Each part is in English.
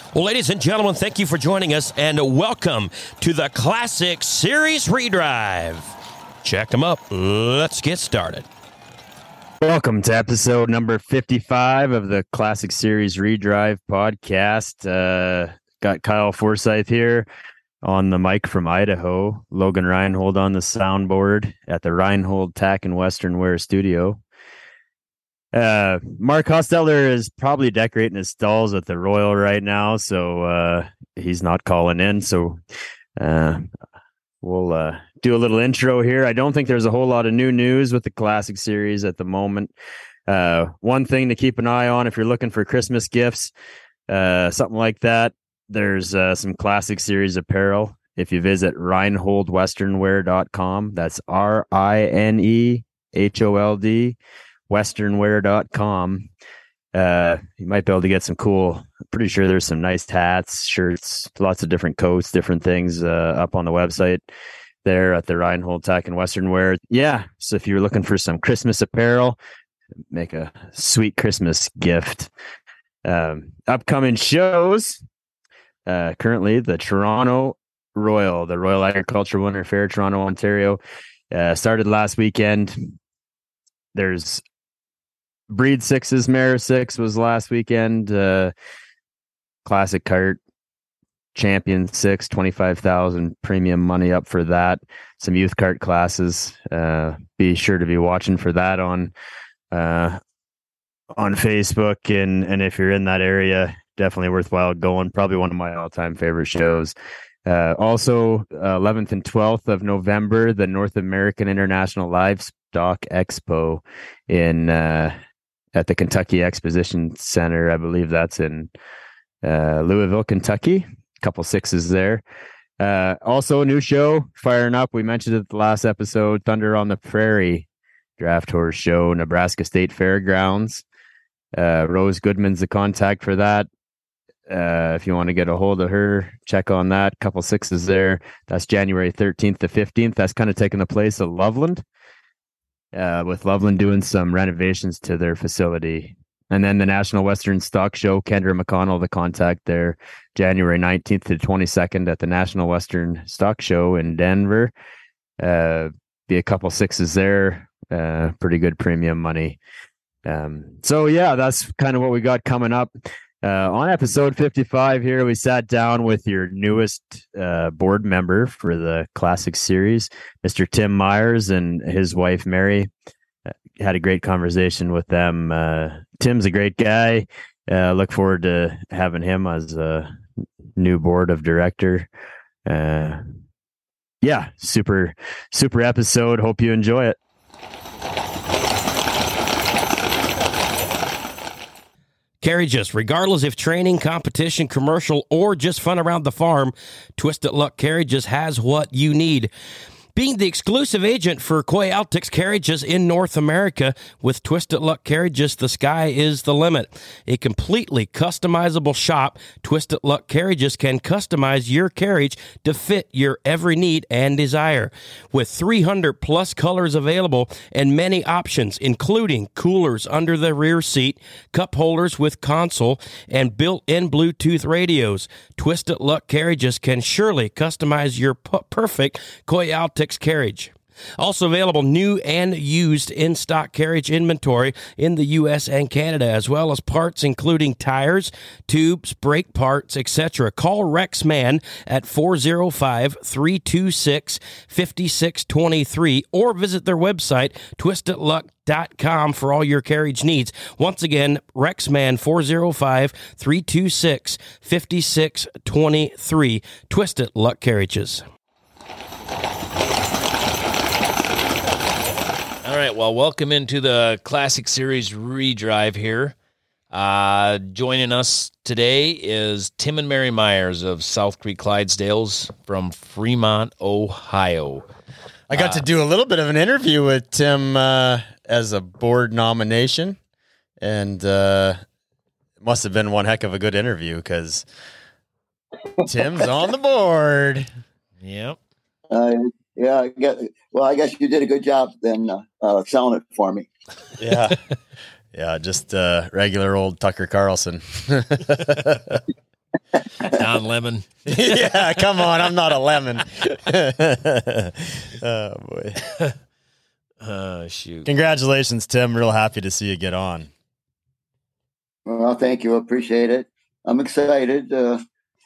Well, ladies and gentlemen, thank you for joining us, and welcome to the Classic Series Redrive. Check them up. Let's get started. Welcome to episode number 55 of the Classic Series Redrive podcast. Got Kyle Forsyth here on the mic from Idaho. Logan Reinhold on the soundboard at the Reinhold Tack and Western Wear studio. Mark Hosteller is probably decorating his stalls at the Royal right now, so he's not calling in. So we'll do a little intro here. I don't think there's a whole lot of new news with the Classic Series at the moment. One thing to keep an eye on if you're looking for Christmas gifts, something like that, there's some Classic Series apparel. If you visit ReinholdWesternwear.com, that's RINEHOLD westernwear.com. You might be able to get some cool, pretty sure there's some nice hats, shirts, lots of different coats, different things up on the website there at the Reinhold Tack and Western Wear. Yeah, so if you're looking for some Christmas apparel, make a sweet Christmas gift. Upcoming shows, currently the Toronto Royal, the Royal Agriculture Winter Fair, Toronto, Ontario, started last weekend. There's Breed 6's Mare 6 was last weekend. Classic Cart Champion 6, 25,000 premium money up for that. Some youth cart classes. Be sure to be watching for that on Facebook, and if you're in that area, definitely worthwhile going. Probably one of my all-time favorite shows. Also, 11th and 12th of November, the North American International Livestock Expo in at the Kentucky Exposition Center. I believe that's in Louisville, Kentucky. A couple sixes there. Also, a new show firing up. We mentioned it the last episode, Thunder on the Prairie Draft Horse Show, Nebraska State Fairgrounds. Rose Goodman's the contact for that. If you want to get a hold of her, check on that. Couple sixes there. That's January 13th to 15th. That's kind of taking the place of Loveland, with Loveland doing some renovations to their facility. And then the National Western Stock Show, Kendra McConnell, the contact there, January 19th to 22nd at the National Western Stock Show in Denver. Be a couple sixes there. Pretty good premium money. So yeah, that's kind of what we got coming up. On episode 55 here, we sat down with your newest board member for the Classic Series, Mr. Tim Myers, and his wife, Mary. Had a great conversation with them. Tim's a great guy. Look forward to having him as a new board of director. Yeah, super episode. Hope you enjoy it. Carriages, regardless if training, competition, commercial, or just fun around the farm, Twisted Luck Carriages has what you need. Being the exclusive agent for Coy Altix Carriages in North America, with Twisted Luck Carriages, the sky is the limit. A completely customizable shop, Twisted Luck Carriages can customize your carriage to fit your every need and desire. With 300 plus colors available and many options, including coolers under the rear seat, cup holders with console, and built-in Bluetooth radios, Twisted Luck Carriages can surely customize your perfect Coy Altix carriage. Also available new and used in-stock carriage inventory in the U.S. and Canada, as well as parts including tires, tubes, brake parts, etc. Call Rexman at 405-326-5623 or visit their website, twistedluck.com, for all your carriage needs. Once again, Rexman, 405-326-5623. Twisted Luck Carriages. All right, well, welcome into the Classic Series Redrive here. Joining us today is Tim and Mary Myers of South Creek Clydesdales from Fremont, Ohio. I got to do a little bit of an interview with Tim as a board nomination, and it must have been one heck of a good interview because Tim's on the board. Yep. Yeah, I guess you did a good job then selling it for me. Yeah. Yeah, just regular old Tucker Carlson. Don Lemon. Yeah, come on. I'm not a lemon. Oh, boy. Shoot. Congratulations, Tim. Real happy to see you get on. Well, thank you. Appreciate it. I'm excited to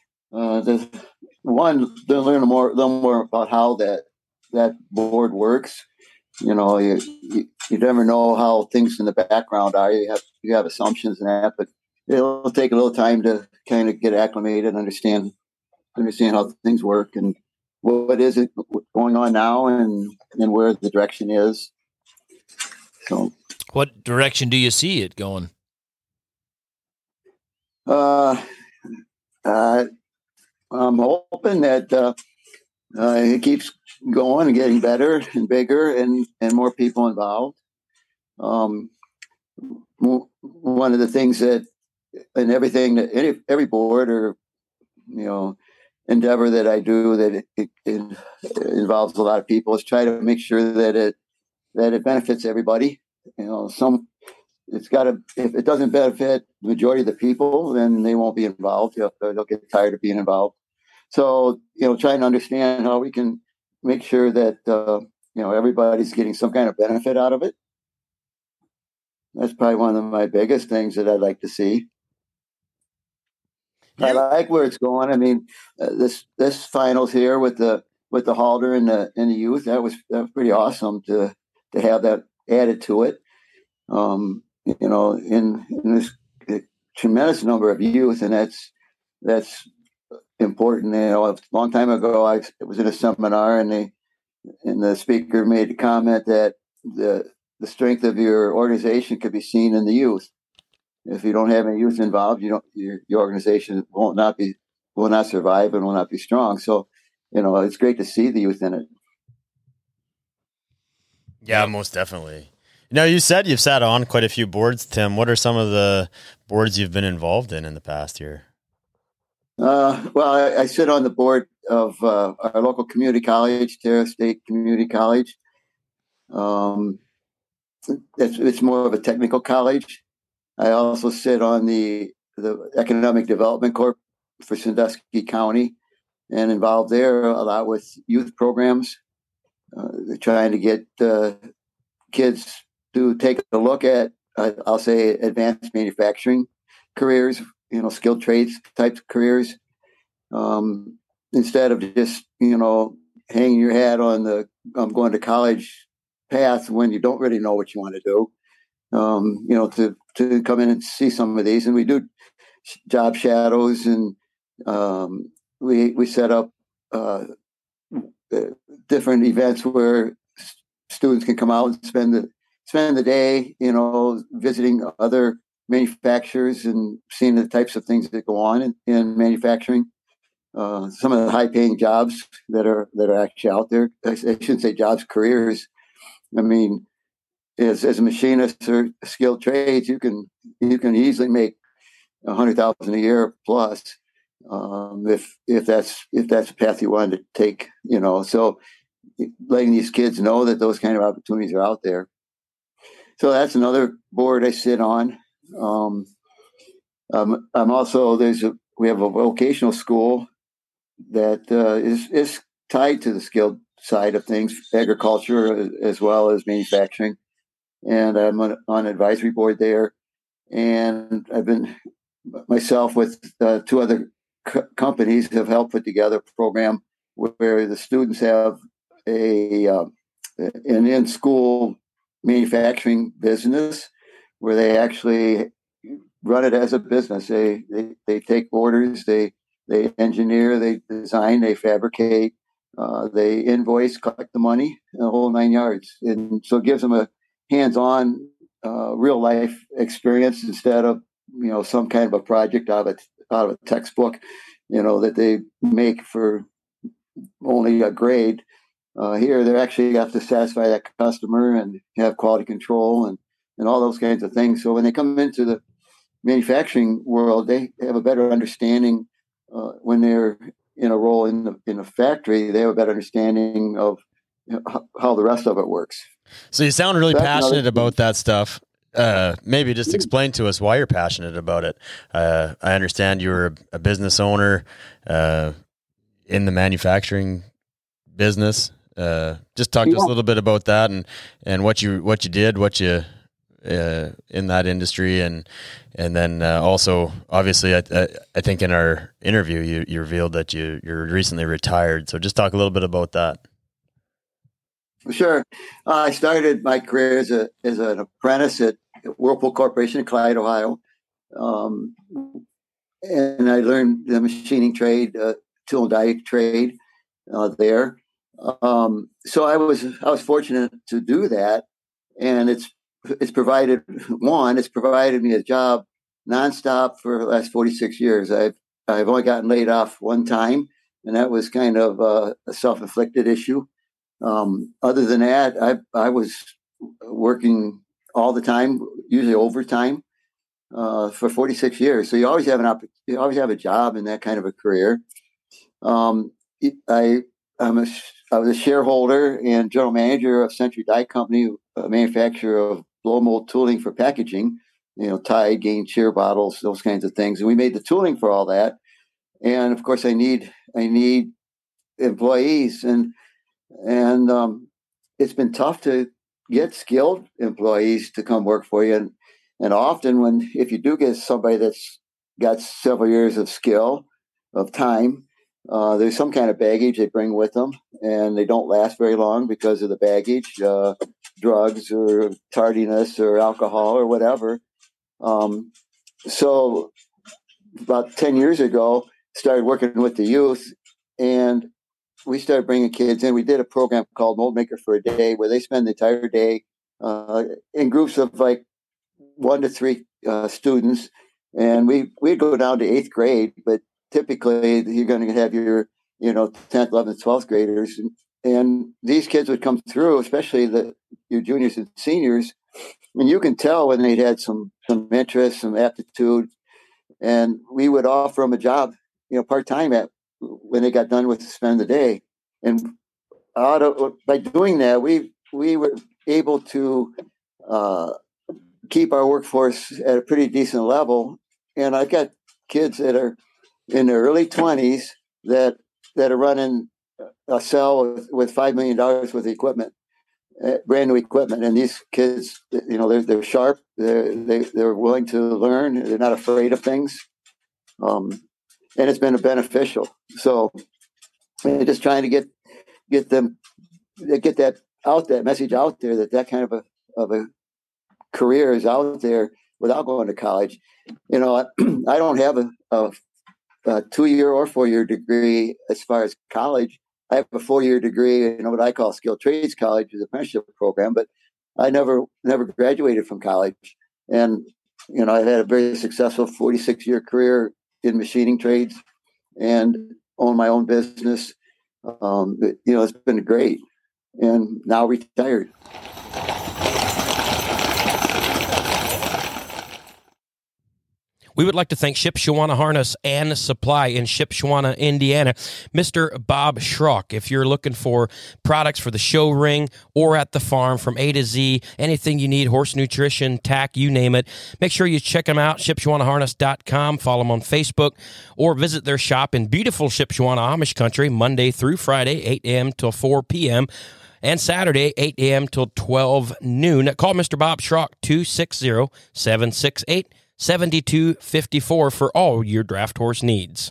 learn more about how that board works. You know, you never know how things in the background are. You have assumptions and that, but it'll take a little time to kind of get acclimated and understand how things work and what is it going on now and where the direction is. So, what direction do you see it going? I'm hoping that it keeps going and getting better and bigger and more people involved. One of the things that in everything that every board or endeavor that I do that it involves a lot of people is try to make sure that it benefits everybody. It's got to, if it doesn't benefit the majority of the people, then they won't be involved. They'll get tired of being involved. So, trying to understand how we can make sure that, everybody's getting some kind of benefit out of it. That's probably one of my biggest things that I'd like to see. I like where it's going. I mean, this finals here with the Halder and the youth, that was pretty awesome to have that added to it. In this tremendous number of youth, and that's important. A long time ago, I was in a seminar, and the speaker made a comment that the strength of your organization could be seen in the youth. If you don't have any youth involved, your organization will not survive and will not be strong. So, it's great to see the youth in it. Yeah, most definitely. You said you've sat on quite a few boards, Tim. What are some of the boards you've been involved in the past year? Well, I sit on the board of our local community college, Terra State Community College. It's more of a technical college. I also sit on the Economic Development Corp for Sandusky County and involved there a lot with youth programs, trying to get kids to take a look at, I'll say, advanced manufacturing careers, skilled trades types of careers, instead of just, hanging your hat on the I'm going to college path when you don't really know what you want to do. To come in and see some of these, and we do job shadows, and we set up different events where students can come out and spend the day, visiting other manufacturers and seeing the types of things that go on in manufacturing. Some of the high-paying jobs that are actually out there. I shouldn't say jobs, careers. I mean, as a machinist or skilled trades, you can easily make $100,000 a year plus, if that's the path you wanted to take. So letting these kids know that those kind of opportunities are out there. So that's another board I sit on. I'm also we have a vocational school that is tied to the skilled side of things, agriculture as well as manufacturing. And I'm on advisory board there. And I've been myself with two other companies have helped put together a program where the students have an in-school manufacturing business where they actually run it as a business. They take orders, they engineer, they design, they fabricate, they invoice, collect the money, the whole 9 yards. And so it gives them a hands-on real life experience instead of some kind of a project out of a textbook that they make for only a grade. Here they actually have to satisfy that customer and have quality control and all those kinds of things. So when they come into the manufacturing world, they have a better understanding. When they're in a role in a factory, they have a better understanding of how the rest of it works. So you sound really passionate about that stuff. maybe just explain to us why you're passionate about it. I understand you're a business owner in the manufacturing business. Just talk to us a little bit about that and what you did, in that industry, and then also obviously I think in our interview you revealed that you're recently retired. So just talk a little bit about that. Sure. I started my career as an apprentice at Whirlpool Corporation in Clyde, Ohio. And I learned the machining trade, tool and die trade there. So I was fortunate to do that, and it's provided me a job nonstop for the last 46 years. I've only gotten laid off one time, and that was kind of a self-inflicted issue. Other than that, I was working all the time, usually overtime, for 46 years. So you always have you always have a job in that kind of a career. I was a shareholder and general manager of Century Die Company, a manufacturer of blow mold tooling for packaging, Tide, Gain, Cheer bottles, those kinds of things. And we made the tooling for all that. And of course, I need employees, and it's been tough to get skilled employees to come work for you. And often if you do get somebody that's got several years of skill, of time, there's some kind of baggage they bring with them, and they don't last very long because of the baggage, drugs or tardiness or alcohol or whatever. So about 10 years ago, started working with the youth, and we started bringing kids in. We did a program called Mold Maker for a Day, where they spend the entire day in groups of like 1 to 3 students, and we'd go down to 8th grade, but typically you're going to have your 10th, 11th, 12th graders, and these kids would come through, especially your juniors and seniors, and you can tell when they'd had some interest, some aptitude, and we would offer them a job, part-time when they got done with spend the day. And by doing that, we were able to keep our workforce at a pretty decent level. And I've got kids that are in their early 20s that are running a cell with $5 million worth of equipment, brand new equipment. And these kids, they're sharp. They're willing to learn. They're not afraid of things. And it's been beneficial. So just trying to get that out, that message out there, that kind of a career is out there without going to college. I don't have a 2-year or 4-year degree as far as college. I have a 4-year degree in what I call skilled trades college, is an apprenticeship program, but I never graduated from college. And I've had a very successful 46-year career in machining trades and own my own business. It's been great, and now retired. We would like to thank Shipshewana Harness and Supply in Shipshewana, Indiana, Mr. Bob Schrock. If you're looking for products for the show ring or at the farm from A to Z, anything you need, horse nutrition, tack, you name it, make sure you check them out, ShipshewanaHarness.com, follow them on Facebook, or visit their shop in beautiful Shipshewana Amish country, Monday through Friday, 8 a.m. till 4 p.m., and Saturday, 8 a.m. till 12 noon. Call Mr. Bob Schrock, 260-768-7254 for all your draft horse needs.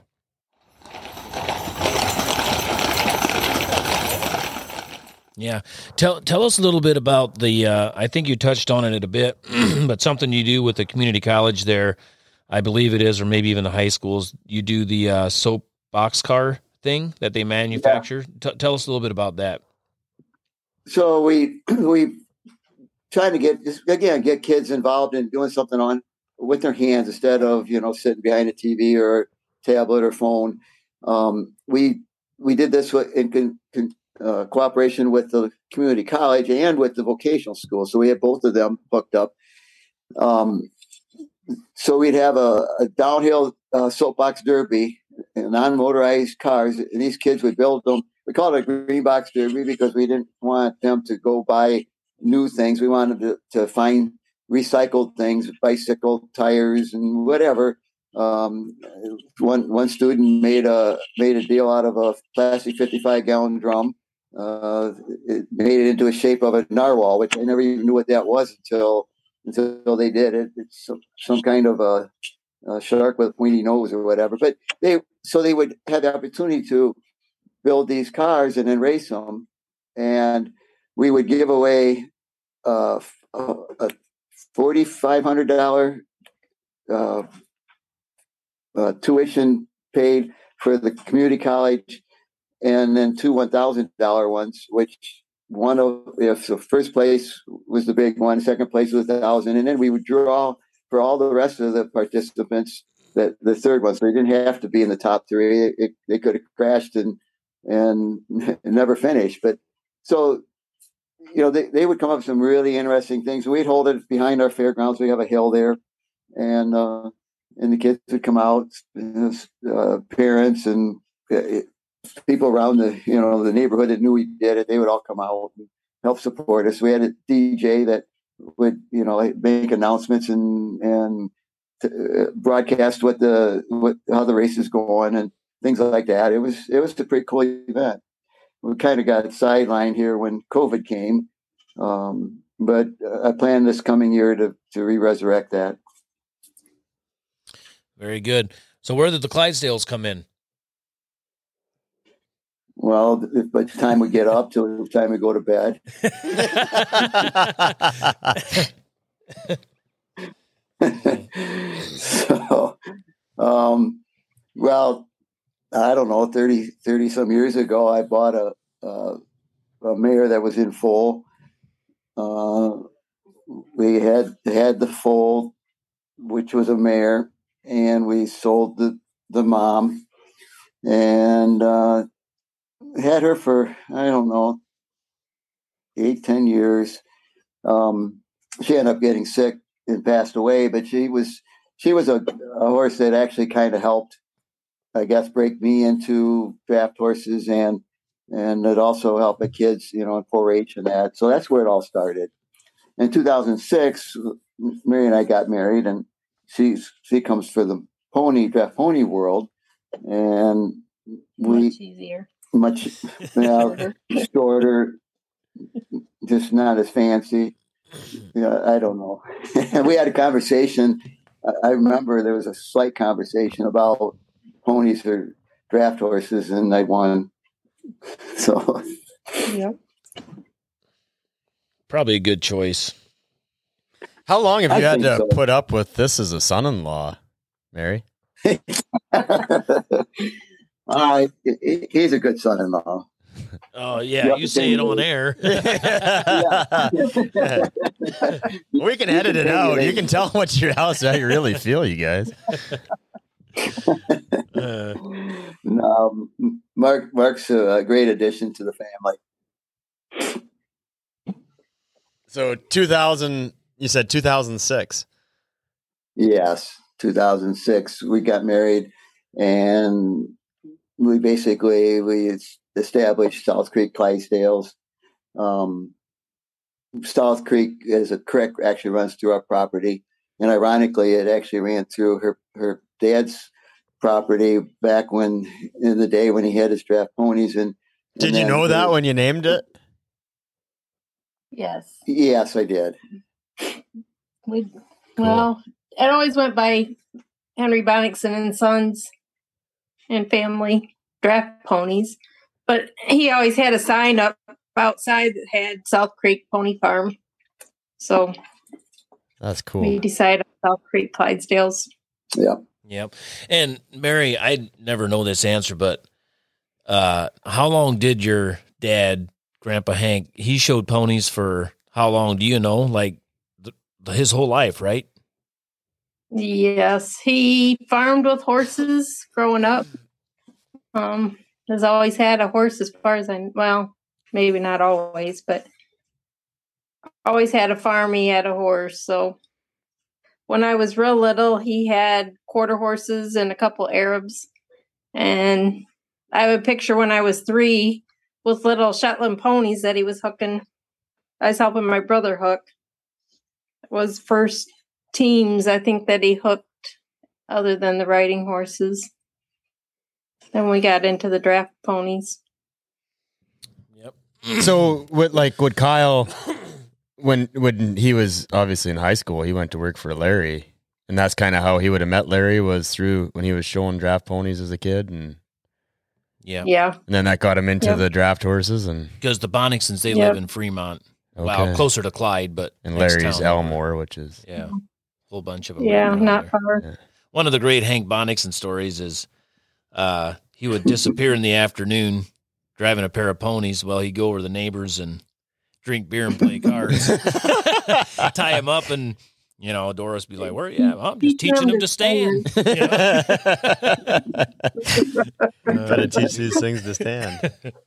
Yeah. Tell us a little bit about the, I think you touched on it a bit, but something you do with the community college there, I believe it is, or maybe even the high schools, you do the soap boxcar thing that they manufacture. Yeah. Tell us a little bit about that. So we try to get kids involved in doing something with their hands instead of, sitting behind a TV or tablet or phone. We did this in cooperation with the community college and with the vocational school. So we had both of them hooked up. So we'd have a downhill soapbox derby, non-motorized cars, and these kids would build them. We called it a green box derby because we didn't want them to go buy new things. We wanted to find recycled things, bicycle tires and whatever. One student made a deal out of a plastic 55-gallon drum. It made it into a shape of a narwhal, which I never even knew what that was until they did it. It's some kind of a shark with a pointy nose or whatever. But they would have the opportunity to build these cars and then race them, and we would give away a $4,500 tuition paid for the community college, and then two $1,000 ones, which if the first place was the big one, second place was $1,000, and then we would draw for all the rest of the participants that the third one. So they didn't have to be in the top three. They could have crashed and never finished. But so, they would come up with some really interesting things. We'd hold it behind our fairgrounds. We have a hill there, and the kids would come out, parents and people around the neighborhood that knew we did it. They would all come out and help support us. We had a DJ that would make announcements and broadcast how the race is going and things like that. It was a pretty cool event. We kind of got sidelined here when COVID came, but I plan this coming year to re-resurrect that. Very good. So where did the Clydesdales come in? Well, by the time we get up till the time we go to bed. So, well, I don't know, 30 some years ago, I bought a mare that was in foal. We had the foal, which was a mare, and we sold the mom, and had her for, I don't know, 8-10 years. She ended up getting sick and passed away, but she was a horse that actually kind of helped, I guess, break me into draft horses, and it also helped the kids, in 4-H and that. So that's where it all started. In 2006, Mary and I got married, and she comes for the draft pony world, and much easier, much shorter, just not as fancy. I don't know. And we had a conversation. I remember there was a slight conversation about ponies or draft horses, and I won. So, yeah, probably a good choice. How long have you had to put up with this as a son-in-law, Mary? He's a good son-in-law. Oh yeah, you say it on air. We can edit it out. You can tell how you really feel, you guys. No, Mark's a great addition to the family. So you said 2006. Yes, 2006. We got married, and we established South Creek Clydesdales. South Creek is a creek, actually runs through our property, and ironically, it actually ran through her dad's property back in the day when he had his draft ponies. And did you know that when you named it? Yes. Yes, I did. Well, it always went by Henry Bonnickson and Sons and Family Draft Ponies, but he always had a sign up outside that had South Creek Pony Farm. So that's cool. We decided on South Creek Clydesdales. Yeah. Yep. And Mary, I never know this answer, but how long did your dad, Grandpa Hank, he showed ponies for how long? Do you know? Like his whole life, right? Yes. He farmed with horses growing up. Has always had a horse as far as maybe not always, but always had a farm. He had a horse. So when I was real little, he had quarter horses and a couple Arabs. And I have a picture when I was 3 with little Shetland ponies that he was hooking. I was helping my brother hook. was first teams, I think, that he hooked other than the riding horses. Then we got into the draft ponies. Yep. So would Kyle, when he was obviously in high school, he went to work for Larry, and that's kind of how he would have met Larry, was through when he was showing draft ponies as a kid, and yeah, and then that got him into the draft horses, and because the Bonnicksons, they live in Fremont, well, closer to Clyde, but and Larry's Elmore, which is a whole bunch of them. Yeah, not there. far. Yeah. One of the great Hank Bonnickson stories is he would disappear in the afternoon driving a pair of ponies while he'd go over to the neighbors and drink beer and play cards. Tie him up, and Doris be like, "Where? Yeah, I'm just teaching him to stand." Gotta teach these things to stand.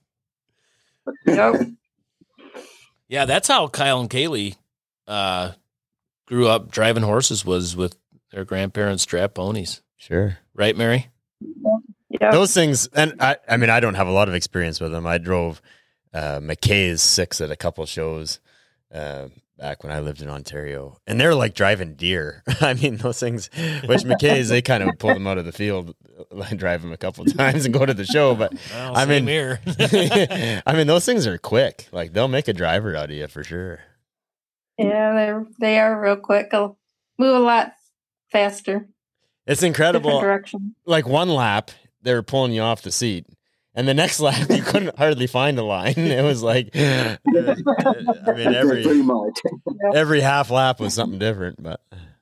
Yep. Yeah, that's how Kyle and Kaylee grew up driving horses, was with their grandparents' draft ponies. Sure. Right, Mary? Yeah. Those things, and I mean, I don't have a lot of experience with them. I drove McKay's 6 at a couple shows back when I lived in Ontario, and they're like driving deer. I mean, those things, which McKay's, they kind of pull them out of the field, drive them a couple times and go to the show. But Well, I mean, here. I mean, those things are quick. Like, they'll make a driver out of you for sure. Yeah, they are real quick. They'll move a lot faster. It's incredible. Different direction. Like, one lap, they were pulling you off the seat. And the next lap, you couldn't hardly find a line. It was like, I mean, Pretty much. every half lap was something different. But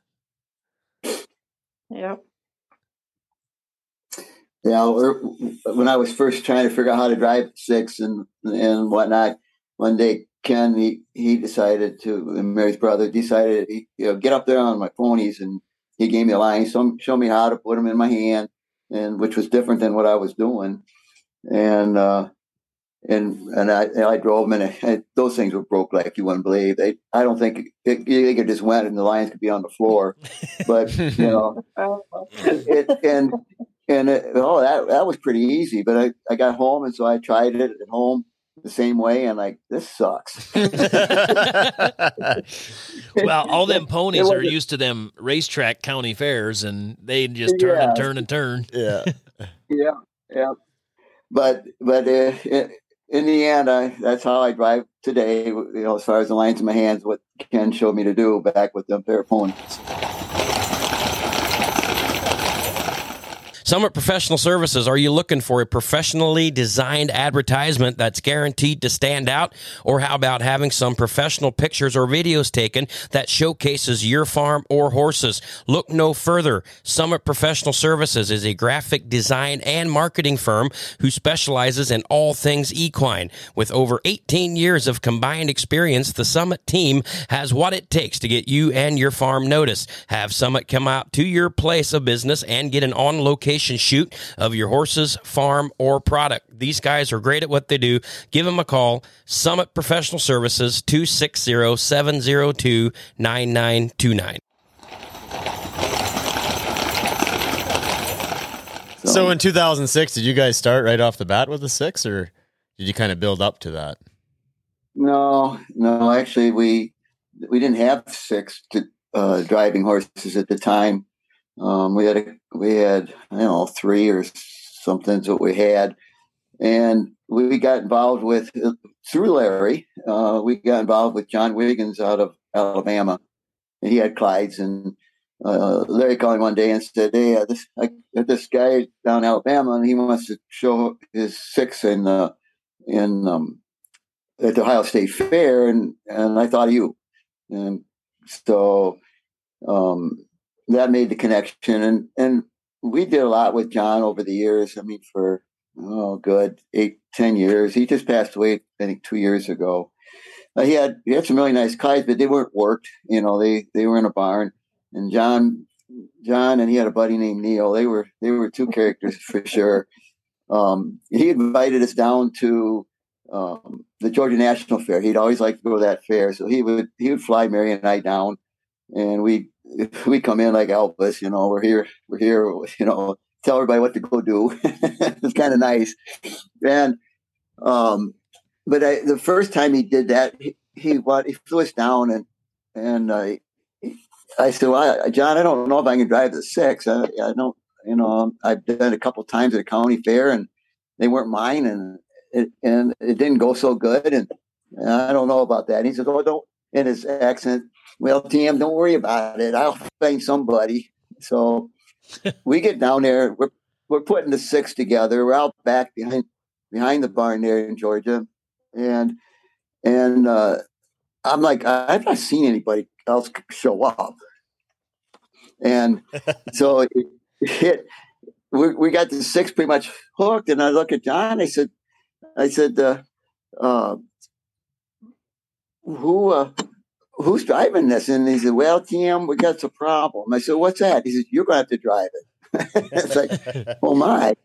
Yep. Yeah, when I was first trying to figure out how to drive 6 and whatnot, one day Ken he decided to, and Mary's brother decided, get up there on my ponies, and he gave me a line, show me how to put them in my hand, and which was different than what I was doing, and I drove them, and those things were broke like you wouldn't believe. I don't think they could just went and the lines could be on the floor, but that was pretty easy. But I got home, and so I tried it at home the same way, and like, this sucks. Well, all them ponies are used to them racetrack county fairs, and they just turn and turn and turn. yeah. Yeah. But in the end, that's how I drive today. As far as the lines in my hands, what Ken showed me to do back with them pair of ponies. Summit Professional Services, are you looking for a professionally designed advertisement that's guaranteed to stand out? Or how about having some professional pictures or videos taken that showcases your farm or horses? Look no further. Summit Professional Services is a graphic design and marketing firm who specializes in all things equine. With over 18 years of combined experience, the Summit team has what it takes to get you and your farm noticed. Have Summit come out to your place of business and get an on-location shoot of your horse's farm or product. These guys are great at what they do. Give them a call. Summit Professional Services, 260-702-9929. So in 2006, did you guys start right off the bat with a 6, or did you kind of build up to that? No. Actually, we didn't have 6 driving horses at the time. We had I don't know, 3 or something's what we had, and we got involved with through Larry. We got involved with John Wiggins out of Alabama, and he had Clydes. And Larry called me one day and said, "Hey, this guy down in Alabama, and he wants to show his 6 at the Ohio State Fair, and I thought of you." And so that made the connection, and we did a lot with John over the years. I mean, for good 8-10 years. He just passed away, I think, 2 years ago. He had some really nice Clydes, but they weren't worked. They were in a barn. And John, and he had a buddy named Neil. They were 2 characters for sure. He invited us down to the Georgia National Fair. He'd always liked to go to that fair, so he would fly Mary and I down, and we come in like Elvis. We're here. Tell everybody what to go do. It's kind of nice. And but the first time he did that, he flew us down, and I said, well, John, I don't know if I can drive the 6. I don't, I've done it a couple of times at a county fair, and they weren't mine, and it didn't go so good, and I don't know about that. And he said, oh, don't, in his accent, well, TM, don't worry about it. I'll find somebody. So we get down there. We're putting the 6 together. We're out back behind the barn there in Georgia, and I'm like, I've not seen anybody else show up. And so we got the 6 pretty much hooked. And I look at John. I said, who's driving this? And he said, well, TM, we got a problem. I said, what's that? He said, you're going to have to drive it. It's like, oh my.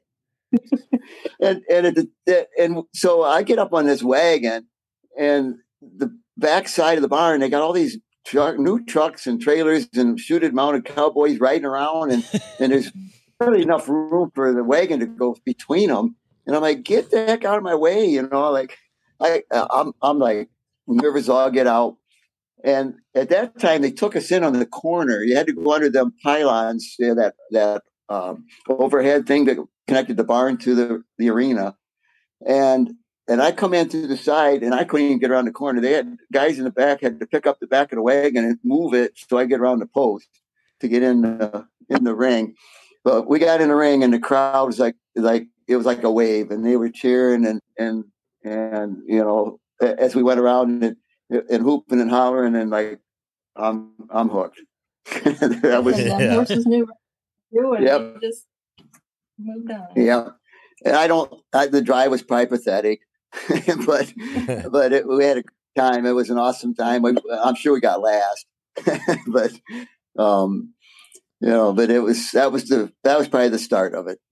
and so I get up on this wagon, and the back side of the barn, they got all these new trucks and trailers and shooted mounted cowboys riding around, and there's barely enough room for the wagon to go between them. And I'm like, get the heck out of my way, like I'm like nervous. I'll get out. And at that time, they took us in on the corner. You had to go under them pylons, that overhead thing that connected the barn to the arena. And I come in through the side, and I couldn't even get around the corner. They had guys in the back had to pick up the back of the wagon and move it so I get around the post to get in the ring. But we got in the ring, and the crowd was like it was like a wave, and they were cheering and as we went around and hooping and hollering, and like I'm hooked. That was horses knew what to do, and yep. they just moved on. Yeah, and the drive was probably pathetic, but we had a time. It was an awesome time. I'm sure we got last, but but that was probably the start of it.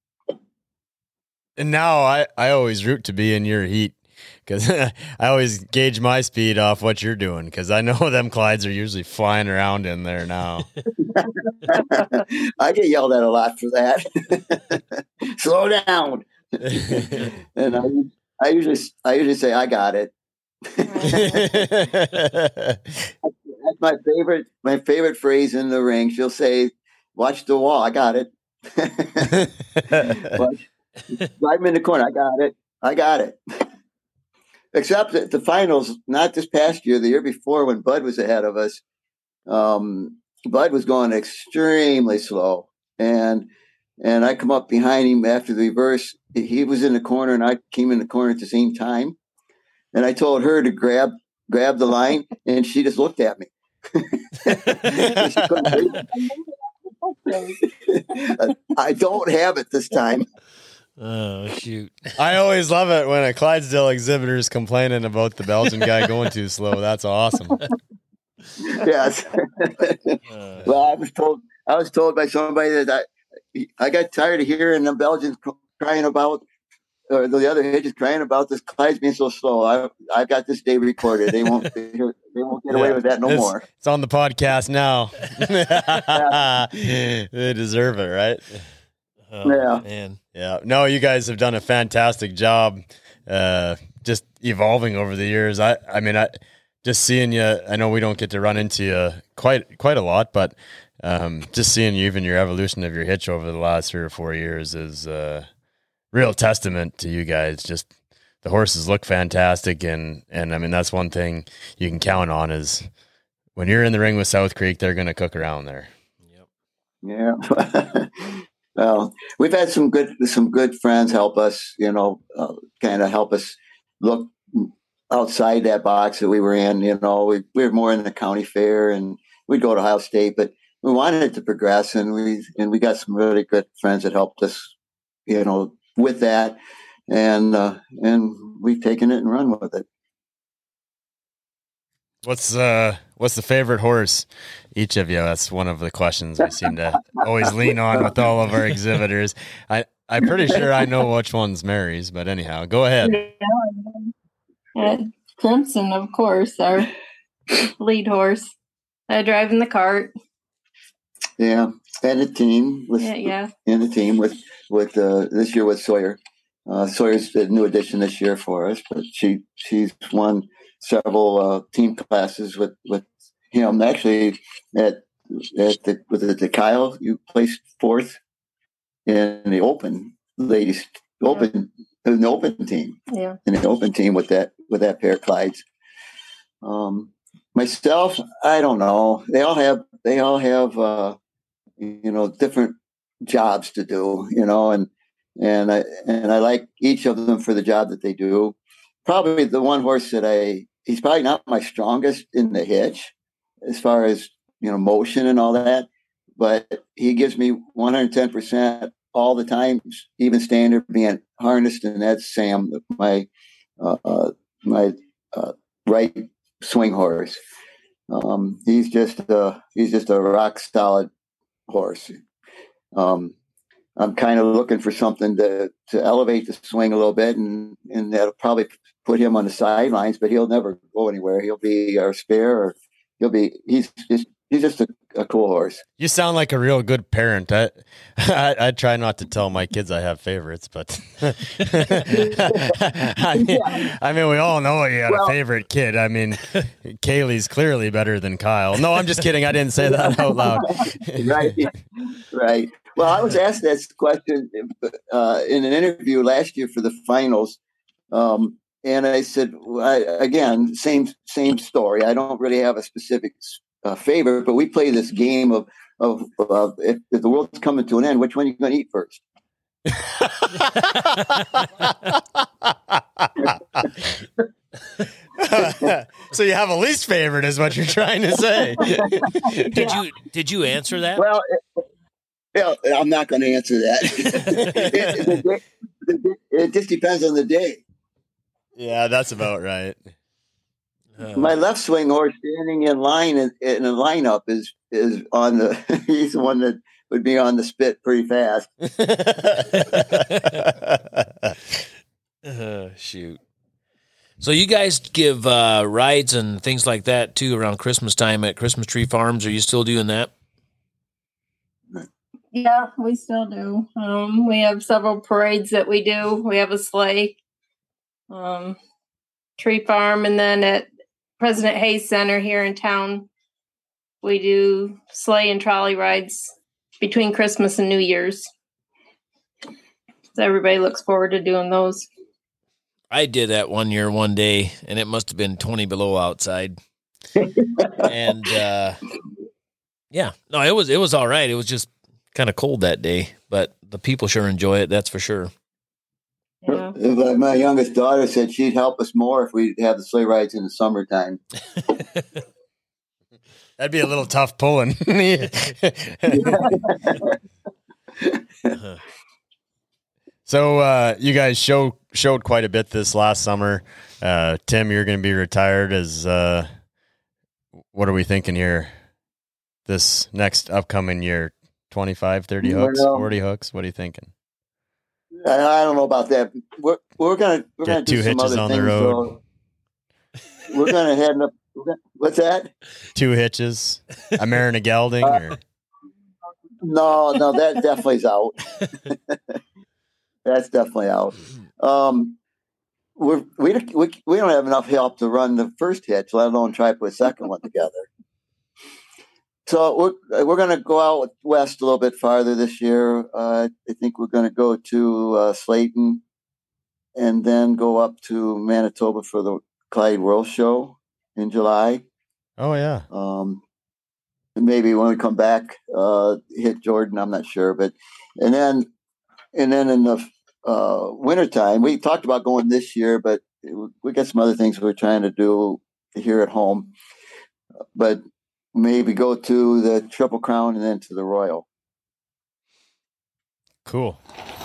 And now I always root to be in your heat, because I always gauge my speed off what you're doing, because I know them Clydes are usually flying around in there now. I get yelled at a lot for that. Slow down. And I usually say, I got it. That's my favorite phrase in the ring. She'll say, watch the wall. I got it. Right in the corner. I got it. Except at the finals, not this past year, the year before, when Bud was ahead of us. Bud was going extremely slow, and I come up behind him after the reverse. He was in the corner, and I came in the corner at the same time. And I told her to grab the line, and she just looked at me. She couldn't believe it. I don't have it this time. Oh, shoot. I always love it when a Clydesdale exhibitor is complaining about the Belgian guy going too slow. That's awesome. Yes. Well, I was told by somebody that I got tired of hearing the Belgians crying about, or the other hitches crying about this Clyde's being so slow. I've got this day recorded. They won't get away with that no more. It's on the podcast now. They deserve it, right? Oh, yeah. Man. Yeah. No, you guys have done a fantastic job just evolving over the years. I mean, just seeing you, I know we don't get to run into you quite a lot, but just seeing you, even your evolution of your hitch over the last 3 or 4 years is a real testament to you guys. Just the horses look fantastic. And I mean, that's one thing you can count on is when you're in the ring with South Creek, they're going to cook around there. Yep. Yeah. Well, we've had some good friends help us, kind of help us look outside that box that we were in. We were more in the county fair, and we'd go to Ohio State, but we wanted it to progress, and we got some really good friends that helped us, with that, and we've taken it and run with it. What's the favorite horse? Each of you. That's one of the questions we seem to always lean on with all of our exhibitors. I'm pretty sure I know which one's Mary's, but anyhow, go ahead. Crimson, of course, our lead horse. I drive in the cart. Yeah, and a team with and a team with this year with Sawyer. Sawyer's a new addition this year for us, but she's won several team classes with him actually with Kyle. You placed fourth in the open ladies open in the open team. Yeah. In the open team with that pair of Clydes. Myself, I don't know. They all have different jobs to do, and I like each of them for the job that they do. Probably the one horse that he's probably not my strongest in the hitch as far as, motion and all that, but he gives me 110% all the time, even standard being harnessed. And that's Sam, my right swing horse. He's just a rock solid horse. I'm kind of looking for something to elevate the swing a little bit, and that'll probably put him on the sidelines, but he'll never go anywhere. He'll be our spare, or he's just a cool horse. You sound like a real good parent. I try not to tell my kids I have favorites, but I mean, we all know you got a favorite kid. I mean, Kaylee's clearly better than Kyle. No, I'm just kidding. I didn't say that out loud. Right. Well, I was asked that question in an interview last year for the finals, and I said, again, same story. I don't really have a specific favorite, but we play this game of if the world's coming to an end, which one are you going to eat first? So you have a least favorite, is what you're trying to say. Did you answer that? Well, I'm not going to answer that. It just depends on the day. Yeah, that's about right. My left swing horse standing in line in a lineup is on the. He's the one that would be on the spit pretty fast. Shoot. So you guys give rides and things like that too around Christmas time at Christmas Tree Farms. Are you still doing that? Yeah, we still do. We have several parades that we do. We have a sleigh, Tree Farm, and then at President Hayes Center here in town, we do sleigh and trolley rides between Christmas and New Year's. So everybody looks forward to doing those. I did that one year, one day, and it must have been 20 below outside. And yeah, no, it was all right. It was just kind of cold that day, but the people sure enjoy it. That's for sure. Yeah. My youngest daughter said she'd help us more if we have the sleigh rides in the summertime. That'd be a little tough pulling. So you guys showed quite a bit this last summer. Tim, you're going to be retired. What are we thinking here? This next upcoming year, 25, 30 hooks, 40 hooks. What are you thinking? I don't know about that. We're gonna Get do two some hitches other on things, the road. So we're gonna head up. What's that? 2 hitches, a Mariner gelding, or No, that definitely is out. That's definitely out. We don't have enough help to run the first hitch, let alone try to put a second one together. So we're going to go out west a little bit farther this year. I think we're going to go to Slayton, and then go up to Manitoba for the Clyde World Show in July. Oh yeah. Maybe when we come back, hit Jordan. I'm not sure, but and then in the wintertime, we talked about going this year, but we got some other things we're trying to do here at home. But maybe go to the Triple Crown and then to the Royal. Cool.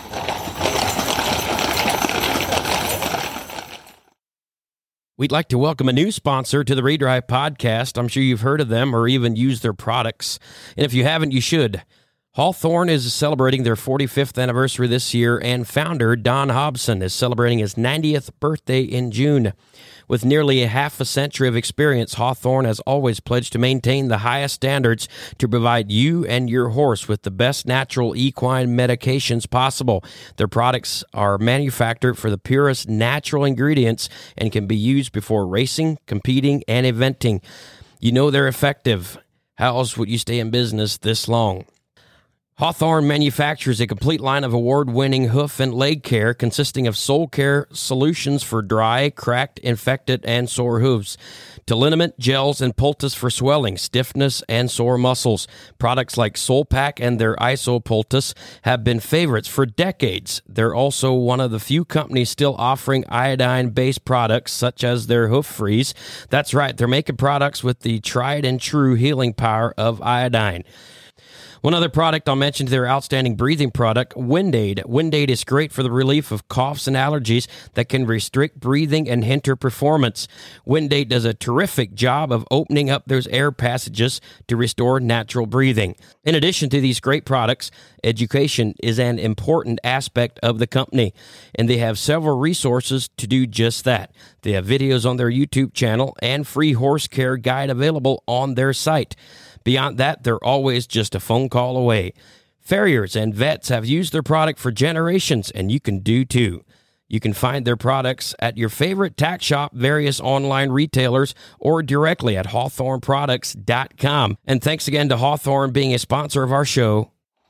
We'd like to welcome a new sponsor to the Redrive podcast. I'm sure you've heard of them or even used their products. And if you haven't, you should. Hawthorne is celebrating their 45th anniversary this year, and founder Don Hobson is celebrating his 90th birthday in June. With nearly a half a century of experience, Hawthorne has always pledged to maintain the highest standards to provide you and your horse with the best natural equine medications possible. Their products are manufactured for the purest natural ingredients and can be used before racing, competing, and eventing. You know they're effective. How else would you stay in business this long? Hawthorne manufactures a complete line of award-winning hoof and leg care consisting of sole care solutions for dry, cracked, infected, and sore hooves, to liniment, gels, and poultice for swelling, stiffness, and sore muscles. Products like Sole Pack and their Iso Poultice have been favorites for decades. They're also one of the few companies still offering iodine-based products such as their Hoof Freeze. That's right, they're making products with the tried and true healing power of iodine. One other product I'll mention, their outstanding breathing product, WindAid. WindAid is great for the relief of coughs and allergies that can restrict breathing and hinder performance. WindAid does a terrific job of opening up those air passages to restore natural breathing. In addition to these great products, education is an important aspect of the company, and they have several resources to do just that. They have videos on their YouTube channel and free horse care guide available on their site. Beyond that, they're always just a phone call away. Farriers and vets have used their product for generations, and you can do too. You can find their products at your favorite tack shop, various online retailers, or directly at hawthorneproducts.com. And thanks again to Hawthorne being a sponsor of our show.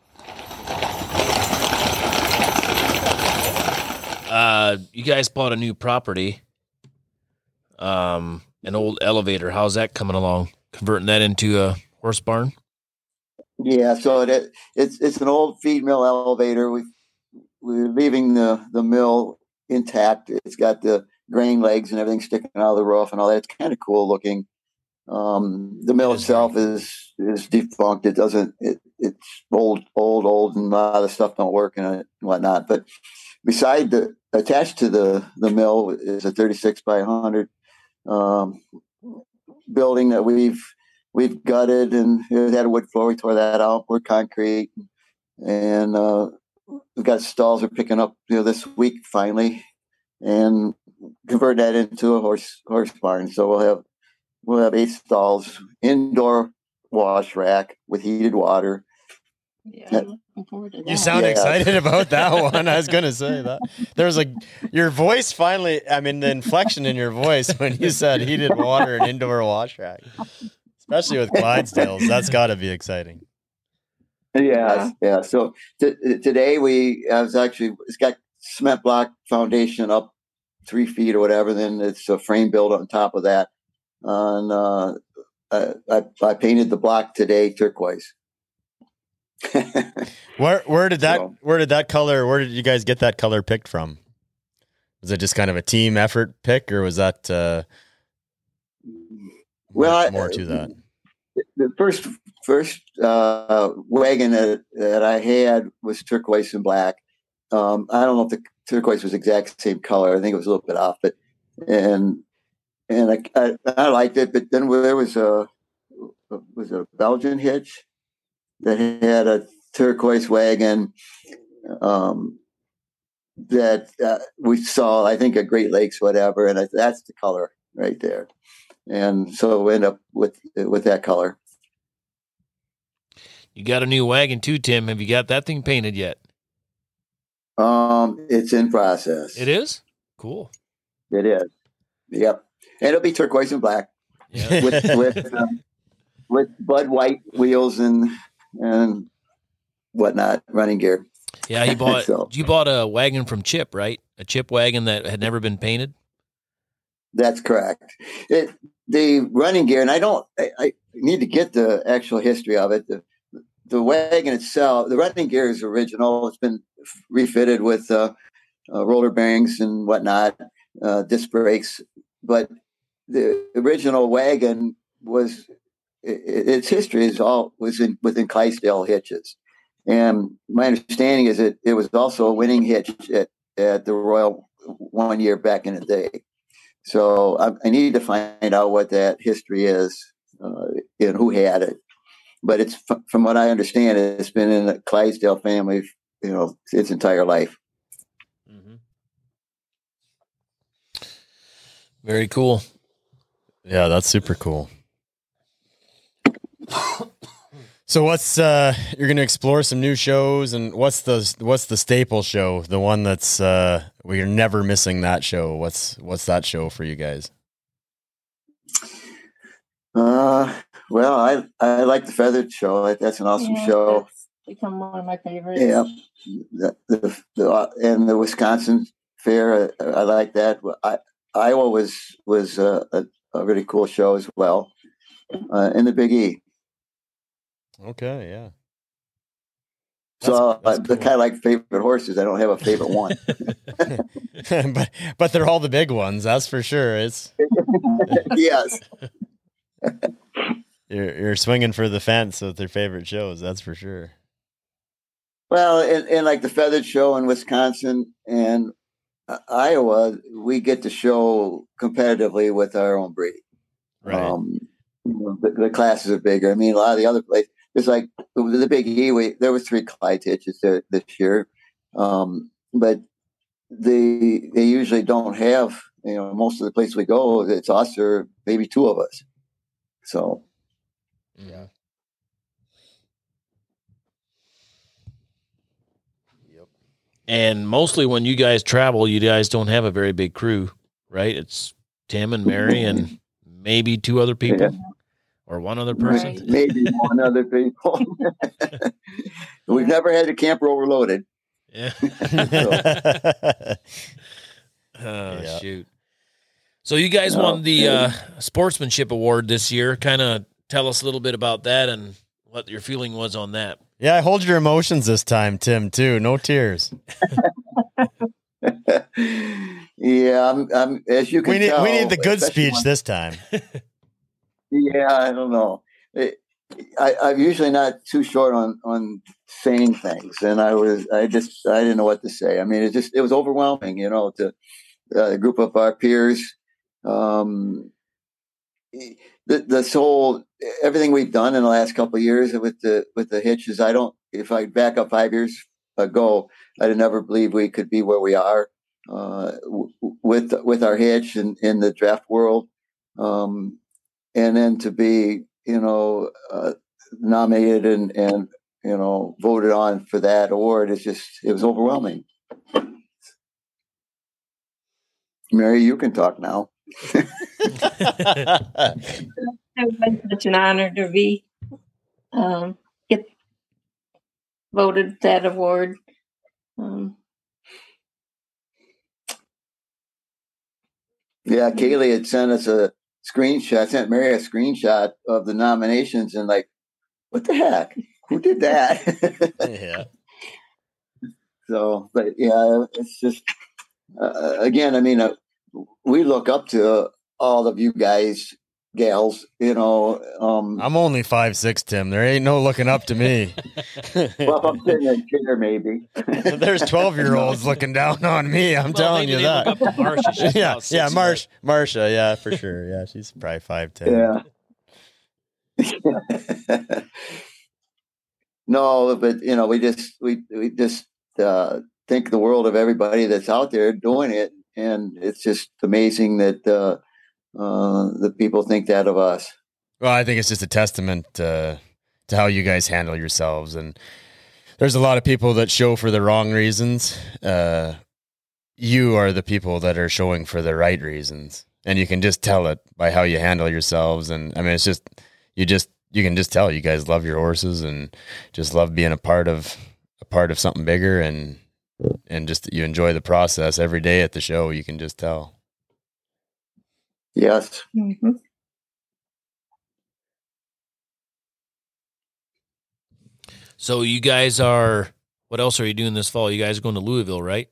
You guys bought a new property, an old elevator. How's that coming along? Converting that into a horse barn? Yeah, so it's an old feed mill elevator. We're leaving the mill intact. It's got the grain legs and everything sticking out of the roof and all that. It's kind of cool looking. The mill itself is defunct. It's old, and a lot of stuff don't work and whatnot. But attached to the mill is a 36 by 100 building that we've gutted, and it had a wood floor. We tore that out. We're concrete, and we've got stalls we're picking up this week finally, and convert that into a horse barn. So we'll have 8 stalls, indoor wash rack with heated water. Yeah, I'm looking forward to that. You sound excited about that one. I was going to say that. There was your voice finally, the inflection in your voice when you said heated water and indoor wash rack. Especially with Clydesdales, that's got to be exciting. Yeah. So today it's got cement block foundation up 3 feet or whatever. Then it's a frame build on top of that. And I painted the block today turquoise. Where did you guys get that color picked from? Was it just kind of a team effort pick, or was that more to that? The first wagon that I had was turquoise and black. I don't know if the turquoise was exact same color. I think it was a little bit off, but and I liked it. But then there was a Belgian hitch that had a turquoise wagon that we saw, I think, at Great Lakes, whatever, and that's the color right there. And so we end up with that color. You got a new wagon too, Tim. Have you got that thing painted yet? It's in process. It is? Cool. It is. Yep. And it'll be turquoise and black. Yeah. with Bud White wheels and whatnot, running gear. Yeah, you bought a wagon from Chip, right? A Chip wagon that had never been painted? That's correct. The running gear, and I need to get the actual history of it. The wagon itself, the running gear is original. It's been refitted with roller bearings and whatnot, disc brakes. But the original wagon its history within Clydesdale hitches. And my understanding is that it was also a winning hitch at the Royal one year back in the day. So I need to find out what that history is and who had it. But it's from what I understand, it's been in the Clydesdale family, its entire life. Mm-hmm. Very cool. Yeah, that's super cool. So what's you're going to explore some new shows, and what's the staple show, the one that's we're never missing that show? What's that show for you guys? Well, I like the Feathered Show. That's an awesome show. That's become one of my favorites. Yeah, and the Wisconsin Fair, I like that. Iowa was a really cool show as well, and the Big E. Okay, yeah. So That's I cool. kind of like favorite horses. I don't have a favorite one. but they're all the big ones, that's for sure. It's Yes. you're swinging for the fence with their favorite shows, that's for sure. Well, and like the Feathered Show in Wisconsin and Iowa, we get to show competitively with our own breed. Right. The classes are bigger. I mean, a lot of the other places, it's like the Big E. There was 3 Clyde hitches there this year, but they usually don't have. Most of the places we go, it's us or maybe 2 of us. So, Yeah. Yep. And mostly when you guys travel, you guys don't have a very big crew, right? It's Tim and Mary and maybe 2 other people. Yeah. Or 1 other person. Right. maybe 1 other people. We've never had the camper overloaded. Yeah. Yeah. Shoot. So you guys won the sportsmanship award this year. Kind of tell us a little bit about that and what your feeling was on that. Yeah, hold your emotions this time, Tim, too. No tears. Yeah, I'm as you can tell. We need the good especially speech this time. Yeah, I don't know. I'm usually not too short on saying things, and I didn't know what to say. I mean, it was overwhelming, to a group of our peers. This whole everything we've done in the last couple of years with the hitches. If I back up 5 years ago, I'd never believe we could be where we are with our hitch in the draft world. And then to be, nominated and voted on for that award it was overwhelming. Mary, you can talk now. It was such an honor to be get voted that award. Yeah, Kaylee had sent us a screenshot, sent Mary a screenshot of the nominations, and like, what the heck? Who did that? Yeah. So, but yeah, it's just again. I mean, we look up to all of you guys, gals. I'm only 5'6", Tim. There ain't no looking up to me. Well, I'm sitting in a chair, maybe. There's 12-year-olds looking down on me. I'm telling you that. Look up to Marcia. She's Yeah, about 6 Marcia, yeah, for sure. Yeah, she's probably 5'10". Yeah. No, but we just think the world of everybody that's out there doing it, and it's just amazing that the people think that of us. Well, I think it's just a testament to how you guys handle yourselves, and there's a lot of people that show for the wrong reasons. You are the people that are showing for the right reasons, and you can just tell it by how you handle yourselves. And I mean, it's just you can just tell you guys love your horses and just love being a part of something bigger, and just you enjoy the process every day at the show. You can just tell. Yes. Mm-hmm. So you guys are, what else are you doing this fall? You guys are going to Louisville, right?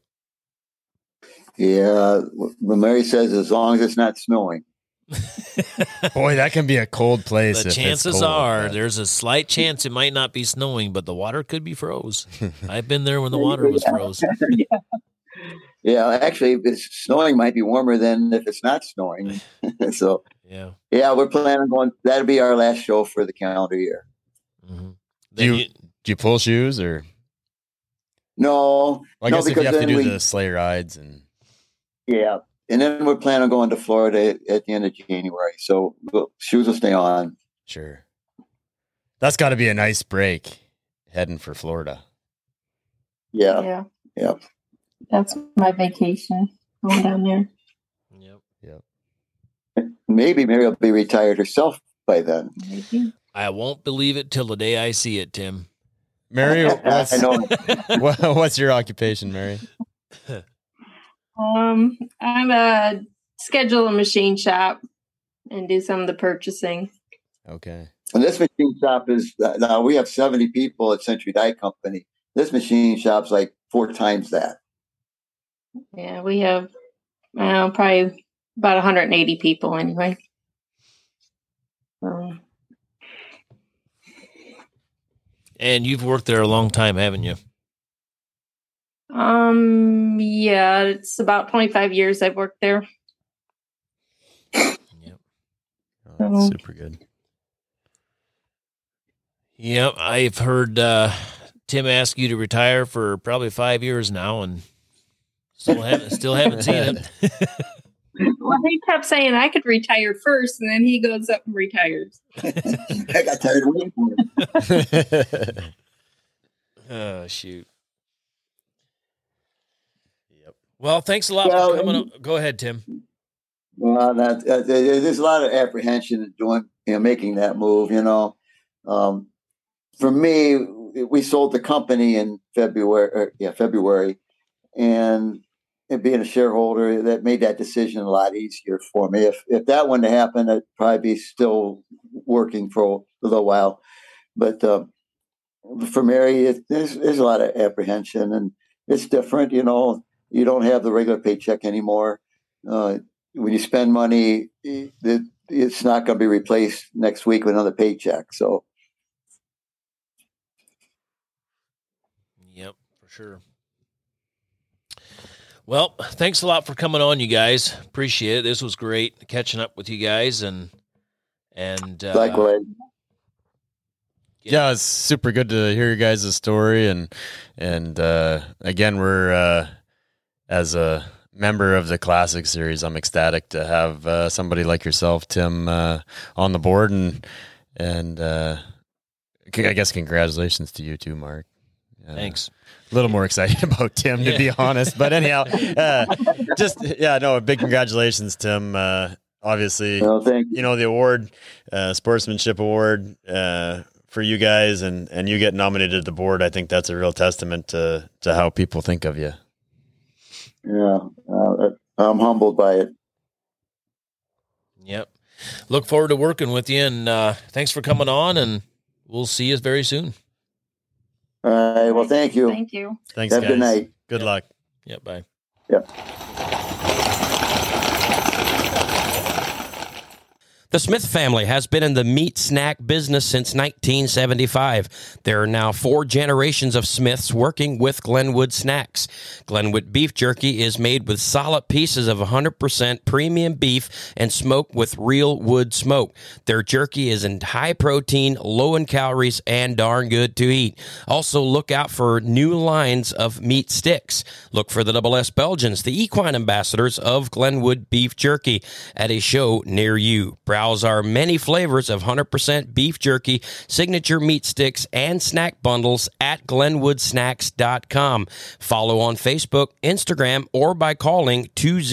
Yeah. Well, Mary says as long as it's not snowing. Boy, that can be a cold place. The if it's chances cold, are but- there's a slight chance it might not be snowing, but the water could be froze. I've been there when the water was froze. Yeah, actually, if it's snowing, might be warmer than if it's not snowing. So, Yeah. We're planning on going. That'll be our last show for the calendar year. Mm-hmm. Do you pull shoes or? No, Well, I guess if you have to then do the sleigh rides and. Yeah, and then we're planning on going to Florida at the end of January. So shoes will stay on. Sure. That's got to be a nice break heading for Florida. Yeah. That's my vacation going down there. Yep. Yep. Maybe Mary will be retired herself by then. I won't believe it till the day I see it, Tim. Mary, I know. what's your occupation, Mary? I'm a schedule a machine shop and do some of the purchasing. Okay. And this machine shop is now we have 70 people at Century Die Company. This machine shop's like 4 times that. Yeah, we have probably about 180 people anyway. And you've worked there a long time, haven't you? Yeah, it's about 25 years I've worked there. Yep. Oh, that's super good. Yep, I've heard Tim ask you to retire for probably 5 years now, and still haven't seen it. Well, he kept saying I could retire first, and then he goes up and retires. I got tired of waiting for it. Oh, shoot. Yep. Well, thanks a lot for coming on. Go ahead, Tim. Well, there's a lot of apprehension in doing, making that move. For me, we sold the company in February, and being a shareholder, that made that decision a lot easier for me. If that wouldn't have happened, I'd probably be still working for a little while. But for Mary, there's a lot of apprehension, and it's different. You don't have the regular paycheck anymore. When you spend money, it's not going to be replaced next week with another paycheck. So. Yep, for sure. Well, thanks a lot for coming on, you guys. Appreciate it. This was great catching up with you guys, and likewise. Yeah, it's super good to hear your guys' story, and again, we're as a member of the Classic Series, I'm ecstatic to have somebody like yourself, Tim, on the board, and I guess congratulations to you too, Mark. Thanks. A little more excited about Tim, to be honest. But anyhow, big congratulations, Tim. Obviously, thank you. The award, sportsmanship award for you guys, and you get nominated to the board. I think that's a real testament to how people think of you. Yeah, I'm humbled by it. Yep. Look forward to working with you, and thanks for coming on, and we'll see you very soon. All right. Well, thank you. Thank you. Thanks, Have guys. a good night. Good luck. Yep. Bye. Yep. The Smith family has been in the meat snack business since 1975. There are now 4 generations of Smiths working with Glenwood Snacks. Glenwood beef jerky is made with solid pieces of 100% premium beef and smoked with real wood smoke. Their jerky is in high protein, low in calories, and darn good to eat. Also, look out for new lines of meat sticks. Look for the Double S Belgians, the equine ambassadors of Glenwood beef jerky, at a show near you. Browse our many flavors of 100% beef jerky, signature meat sticks, and snack bundles at glenwoodsnacks.com. Follow on Facebook, Instagram, or by calling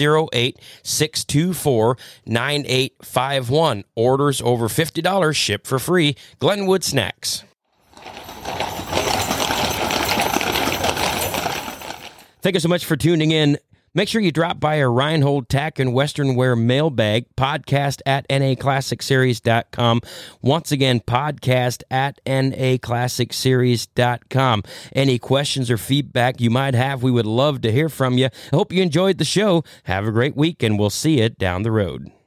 208-624-9851. Orders over $50 ship for free. Glenwood Snacks. Thank you so much for tuning in. Make sure you drop by our Reinhold Tack and Western Wear mailbag, podcast at naclassicseries.com. Once again, podcast at naclassicseries.com. Any questions or feedback you might have, we would love to hear from you. I hope you enjoyed the show. Have a great week, and we'll see you down the road.